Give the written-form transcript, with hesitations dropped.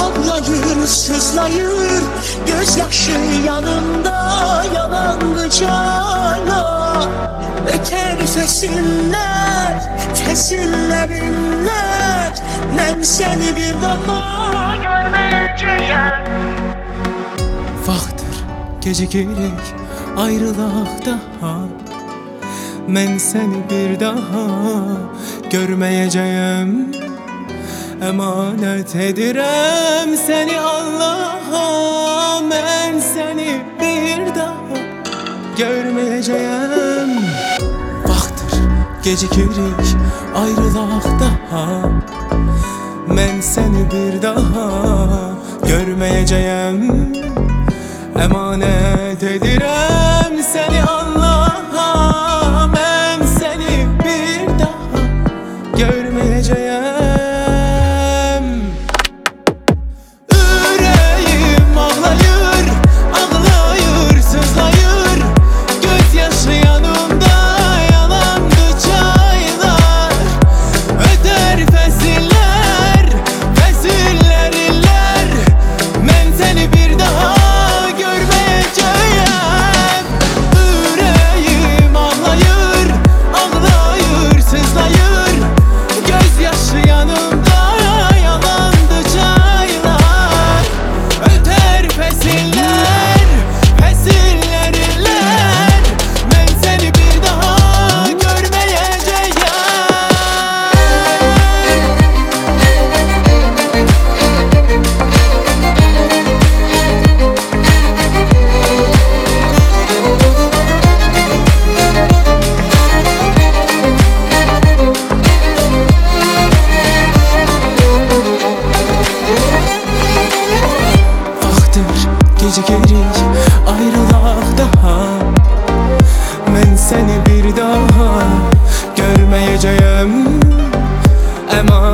ağlayır, sızlayır, gözyaşı yanımda yalandı cana. Öter fesinler, fesillerinler, ben seni bir daha görmeyeceğim. Vaxtdır gecikirik, ayrılaq daha. Mən səni bir daha görməyəcəyəm. Əmanət edirəm səni Allaha. Mən səni bir daha görməyəcəyəm. Vaxtdır gecikirik, ayrılaq daha. Mən səni bir daha görməyəcəyəm. Əmanət edirəm səni Allaha. Mən səni bir daha görməyəcəyəm. Ürəyim ağlayır, ağlayır, sızlayır, gözyaşı yanımda yalandı çaylar. Öter fəsirlər, fəsirlər illər, mən səni bir daha görməyəcəyəm. Ürəyim ağlayır, ağlayır, sızlayır, gözyaşı yanımda yalandı çaylar. Öter fəsirlər, fəsirlər illər, mən səni bir daha görməyəcəyəm. Vaxtdır gecikirik, ayrılaq daha. Mən səni bir daha görməyəcəyəm. Əman